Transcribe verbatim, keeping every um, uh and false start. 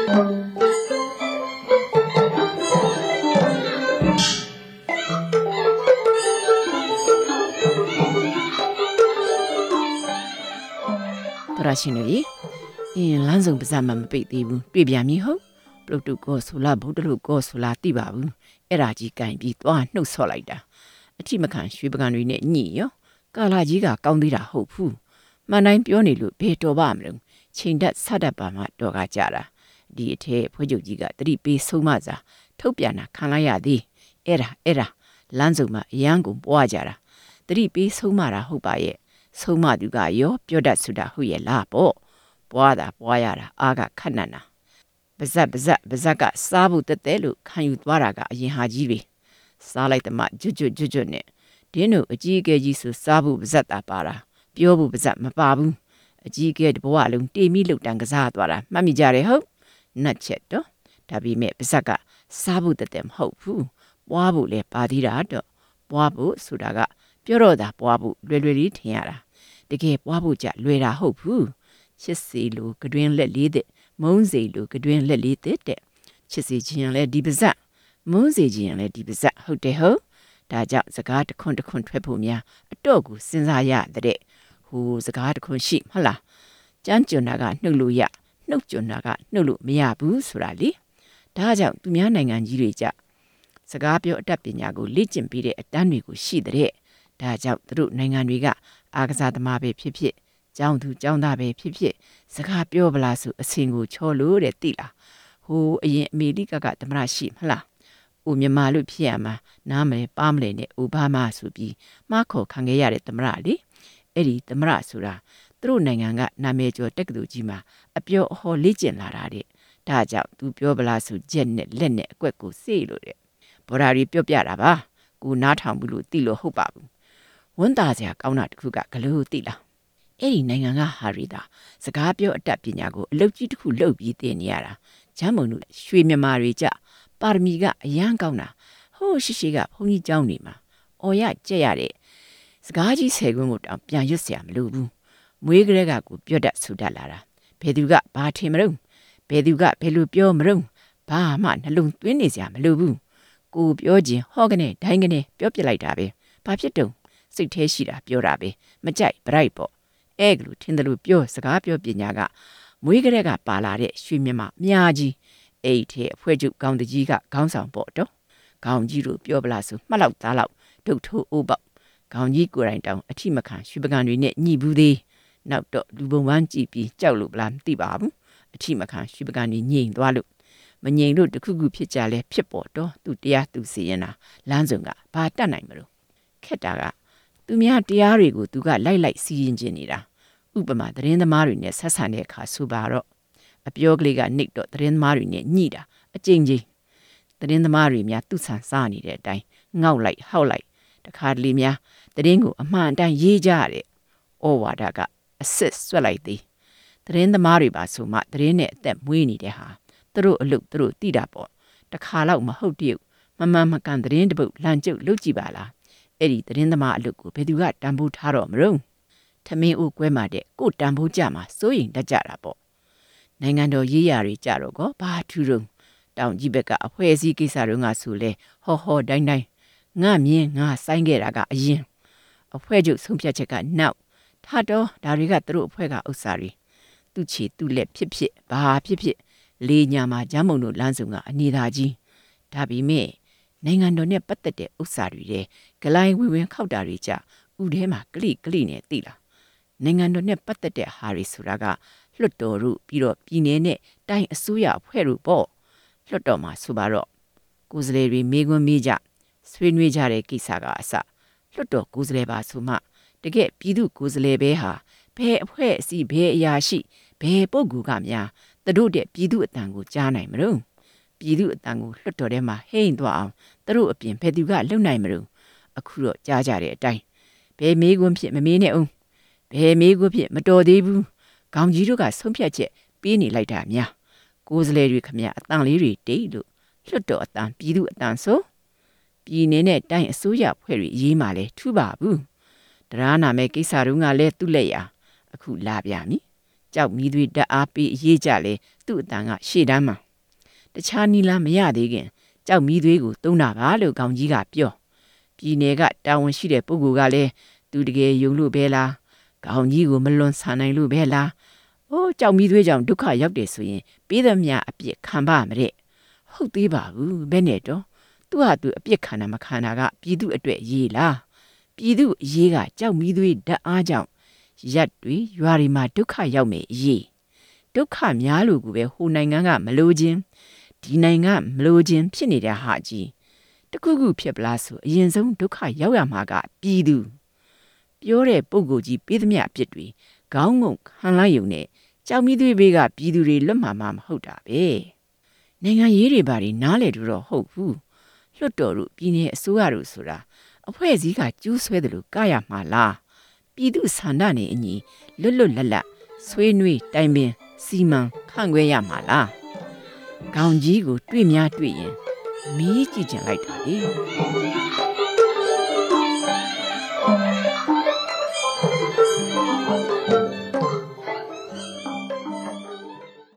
တော်ရရှင်တွေအင်းလမ်းစုံပါးစပ်မှမပိတ်သေးဘူးတွေ့ပြန်ပြီဟုတ်ပလုတ်တုကောဆူလာဘုဒ္ဓလူကောဆူလာတိပါဘူးအဲ့ဒါကြီးကင်ပြီးသွားနှုတ်ဆော့လိုက်တာအထိမခံရွှေပကံတွေနဲ့ညှိရောကာလာကြီးကကောင်းသေးတာဟုတ်ဘူးမှန်တိုင်းပြောနေလို့ဘယ်တော်ပါမလို့ချိန်တက်ဆတ်တတ်ပါမှတော်ကကြတာဒီအထက်ဖွဲ့ချုပ်ကြီးကတတိပေးဆုံးမစာထုတ်ပြန်တာခံလိုက်ရသည်အဲ့ဒါအဲ့ဒါလမ်းစုံမှာအရန်ကုန်ပွားကြတာတတိပေးဆုံးမတာဟုတ်ပါရဲ့ဆုံးမသူကရောပြောတတ်ဆိုတာဟုတ်ရဲ့လားပေါ့ပွားတာပွားရတာအားကခက်နတ်နာပါဇက်ပါဇက်ပါဇက်ကစားဖို့တက်တယ်လို့ခံယူသွားတာကအရင်ဟာကြီးပဲစားလိုက်တမကျွတ်ကျွတ်ကျွတ်ကျွတ်နဲ့ဒင်းတို့အကြီးအကဲကြီးဆိုစားဖို့ပါဇက်တာပါတာပြောဖို့ပါဇက်မပါဘူးအကြီးအကဲတဘဝလုံးတေမိလုတ်တန်ကစားသွားတာမှတ်မိကြတယ်ဟုတ်နတ်ချက်တော့ဒါပေမဲ့ပါဇက်ကစားဖို့တက်တယ်မဟုတ်ဘူးပွားဖို့လဲပါသေးတာတော့ပွားဖို့ဆိုတာကပြောတော့တာပွားဖို့လွယ်လွယ်လေးထင်ရတာတကယ်ပွားဖို့ကြလွယ်တာဟုတ်ဘူးချစ်စီလိုကတွင်လက်လေးတဲ့မုန်းစီလိုကတွင်လက်လေးတဲ့ချစ်စီခြင်းလဲဒီပါဇက်မုန်းစီခြင်းလဲဒီပါဇက်ဟုတ်တယ်ဟုတ်ဒါကြောင့်စကားတခွန်းတခွန်းထွက်ဖို့များအတော့ကိုစဉ်းစားရတဲ့ဟိုစကားတခွန်းရှိမဟုတ်လားကြမ်းကျွန်းတာကနှုတ်လို့ရနှုတ်ကျွန်းတာကနှုတ်လို့မရဘူးဆိုတာလေဒါကြောင့်သူများနိုင်ငံကြီးတွေကြစကားပြောအတတ်ပညာကိုလေ့ကျင့်ပြီးတဲ့အတန်းတွေကိုရှိတဲ့ဒါကြောင့်သူတို့နိုင်ငံတွေကအာကစားသမားပဲဖြစ်ဖြစ်ကျောင်းသူကျောင်းသားပဲဖြစ်ဖြစ်စကားပြောပလားဆိုအစင်ကိုချောလို့တဲ့သိလားဟိုအရင်အမေရိကကသမရရှိမလားဦးမြန်မာလို့ဖြစ်ရမှာနားမလဲပါမလဲနဲ့အိုဘားမားဆိုပြီးမှားခေါ်ခံခဲ့ရတဲ့သမရလေအဲ့ဒီသမရဆိုတာသူတို့နိုင်ငံကနာမည်ကျော်တက္ကသိုလ်ကြီးမှာအပြောအဟောလေ့ကျင့်လာတာတဲ့ဒါကြောင့်သူပြောပလားဆိုချက်နဲ့လက်နဲ့အကွက်ကိုစေ့လို့တဲ့ဘော်ဒါရီပြောပြတာပါကိုနားထောင်ဘူးလို့သိလို့ဟုတ်ပါဘူးဝန်တာစရာကောင်းတာတခုကဂလို့သိလားအဲ့ဒီနိုင်ငံကဟာရီတာစကားပြောအတတ်ပညာကိုအလုပ်ကြီးတစ်ခုလုပ်ပြီးသင်နေရတာဂျမ်းမုံတို့ရွှေမြန်မာတွေကြပါရမီကအရန်ကောင်းတာဟိုးရှိရှိကဘုန်းကြီးကျောင်းနေမှာအော်ရကြက်ရတဲ့စကားကြီးဆယ်ခွန်းကိုတောင်ပြန်ရွတ်เสียမလို့ဘူးမွေးကလေးကကိုပြောတတ်ဆူတတ်လာတာဘယ်သူကဘာထင်မလို့ဘယ်သူကဘယ်လိုပြောမလို့ဘာမှနှလုံးသွင်းနေเสียမလို့ဘူးကိုပြောခြင်းဟောကနေဒိုင်းကနေပြောပြလိုက်တာပဲဘာဖြစ်တုံစိတ်แท้ရှိတာပြောတာပဲမကြိုက်ဗရိုက်ပေါ့အဲ့ကလူထင်တယ်လို့ပြောစကားပြောပညာကမွေးကလေးကပါလာတဲ့ရွှေမြမအများကြီးအဲ့ထဲအဖွဲချုပ်ကောင်းတကြီးကခေါင်းဆောင်ပေါ့တော့ခေါင်းကြီးတို့ပြောပလားဆိုမှတ်လောက်သားလောက်ဒုတ်ထိုးအိုးပေါက်ခေါင်းကြီးကိုယ်တိုင်တောင်အထိမခံရွှေပကံတွေနဲ့ညှိဘူးသေးနောက်တော့လူပုံပန်းကြည့်ပြီးကြောက်လို့ပလားမသိပါဘူးအထိမခံရွှေပကံတွေညှိသွားလို့မငြိမ်လို့တခုခုဖြစ်ကြလဲဖြစ်ပေါ်တော့သူတရားသူစီရင်တာလမ်းစုံကဘာတတ်နိုင်မလို့ခက်တာကသူများတရားတွေကိုသူကလိုက်လိုက်စီရင်ခြင်းနေတာဥပမာသတင်းသမားတွေနဲ့ဆက်ဆံတဲ့အခါဆိုပါတော့အပြောကလေးကနှိတ်တော့သတင်းသမားတွေနဲ့ညှိတာအကျဉ်းကြီးသတင်းသမားတွေများသူ့ဆန်စားနေတဲ့အတိုင်းငေါက်လိုက်ဟောက်လိုက်တခါတလေများသတင်းကိုအမှန်အတိုင်းရေးကြရတဲ့ဩဝါဒကအစ်စ်ဆွတ်လိုက်သည်သတင်းသမားတွေပါဆိုမှသတင်းနဲ့အသက်မွေးနေတဲ့ဟာသူတို့အလုပ်သူတို့သိတာပေါ့တခါတော့မဟုတ်တည်းမမှန်မကန်သတင်းတပုတ်လမ်းကျုပ်လုပ်ကြည့်ပါလားအဲ့ဒီသတင်းသမားအလုပ်ကိုဘယ်သူကတန်ဖိုးထားတော့မလို့ထမင်းအိုးကွဲမှတဲ့ကိုတန်ဖိုးကြမှာစိုးရင်တတ်ကြတာပေါ့နိုင်ငံတော်ရေးရာတွေကြတော့ကောဘာထူးတော့တောင်ကြီးဘက်ကအဖွဲစည်းကိစ္စတွေငါဆိုလဲဟောဟောတိုင်းတိုင်းငါမြင်ငါဆိုင်ခဲ့တာကအရင်အဖွဲချုပ်ဆုံးဖြတ်ချက်ကနောက်ထားတော့ဒါတွေကသူတို့အဖွဲကဥစ္စာတွေသူ့ချီသူ့လက်ဖြစ်ဖြစ်ဘာဖြစ်ဖြစ်လေညာမှာဂျမ်းမုံတို့လမ်းဆောင်ကအနေသာကြီးဒါပေမဲ့နိုင်ငံတော်နဲ့ပတ်သက်တဲ့ဥစ္စာတွေတဲ့ဂလိုင်းဝင်ဝင်ခောက်တာတွေကြဥထဲမှာကလိကလိနဲ့သိလားနိုင်ငံတော်နဲ့ပတ်သက်တဲ့ဟာတွေဆိုတာကလွတ်တော်တို့ပြီးတော့ပြည်내နဲ့တိုင်းအစိုးရအဖွဲ့တို့ပေါ့လွတ်တော်မှာဆိုပါတော့ကိုယ်စားလှယ်တွေမေးခွန်းမေးကြဆွေးနွေးကြတဲ့ကိစ္စကအစလွတ်တော်ကိုယ်စားလှယ်ပါဆိုမှတကယ်ပြည်သူကိုယ်စားလှယ်ပဲဟာဘယ်အဖွဲ့အစည်းဘယ်အရာရှိဘယ်ပုဂ္ဂိုလ်ကများသူတို့တဲ့ပြည်သူအတန်ကိုကြားနိုင်မလို့ပြည်သူအတန်ကိုလွတ်တော်ထဲမှာဟိမ့်သွားအောင်သူတို့အပြင်ဘယ်သူကလုံနိုင်မလို့အခုတော့ကြားကြတဲ့အတိုင်းဘယ်မေးခွန်းဖြစ်မမေးနဲ့အောင်ဘယ်မေးခွန်းဖြစ်မတော်သေးဘူးခေါင်းကြီးတို့ကဆုံးဖြတ်ချက်ပေးနေလိုက်တာများကိုယ်စားလှယ်တွေခမအတန်လေးတွေတိတ်လို့လွတ်တော်အတန်ပြည်သူအတန်ဆိုပြည်내နဲ့တိုင်းအစိုးရဖွဲ့တွေရေးမှလဲထူးပါဘူးတရားနာမဲ့ကိစ္စတုန်းကလဲသူ့လက်ရအခုလာပြန်ပြီကြကြောက်မီးသွေးဓာတ်အားပေးရေးကြလေသူ့အတန်ကရှေ့တန်းမှာတခြားနီလာမရသေးခင်ကြောက်မီးသွေးကိုသုံးတာပါလို့ခေါင်းကြီးကပြောပြည်နယ်ကတာဝန်ရှိတဲ့ပုဂ္ဂိုလ်ကလည်းသူတကယ်ယုံလို့ပဲလားခေါင်းကြီးကိုမလွန်ဆန်နိုင်လို့ပဲလားအိုးကြောက်မီးသွေးကြောင့်ဒုက္ခရောက်တယ်ဆိုရင်ပေးသမျှအပြစ်ခံပါမတဲ့ဟုတ်သေးပါဘူးဘယ်နဲ့တော့သူ့ဟာသူအပြစ်ခံတာမခံတာကပြည်သူအတွက်ရေးလားပြည်သူအရေးကကြောက်မီးသွေးဓာတ်အားကြောင့်ရက်တွေရွာတွေမှာဒုက္ခရောက်မယ်အရေးဒုက္ခများလို့ကိုပဲဟိုနိုင်ငံကမလိုခြင်းဒီနိုင်ငံမလိုခြင်းဖြစ်နေတဲ့ဟာကြီးတခုခုဖြစ်ပလားဆိုအရင်ဆုံးဒုက္ခရောက်ရမှာကပြည်သူပြောတဲ့ပုဂ္ဂိုလ်ကြီးပေးသမျှအပြစ်တွေခေါင်းငုံခံလိုက်ရုံနဲ့ကြောက်မီးသွေးဘေးကပြည်သူတွေလွတ်မှာမဟုတ်တာပဲနိုင်ငံရေးတွေဘာတွေနားလေတူတော့ဟုတ်ဘူးလွတ်တော်တို့ပြည်နယ်အစိုးရတို့ဆိုတာအဖွဲ့အစည်းကကျူးဆွဲတယ်လို့ကရမှာလားပြည်သူဆန္ဒနဲ့အညီလွတ်လွတ်လပ်လပ်ဆွေးနွေးတိုင်ပင်စီမံခန့်ခွဲရမှာလားခေါင်းကြီးကိုတွေ့များတွေ့ရင်မီးကြည့်ကြလိုက်တာလေ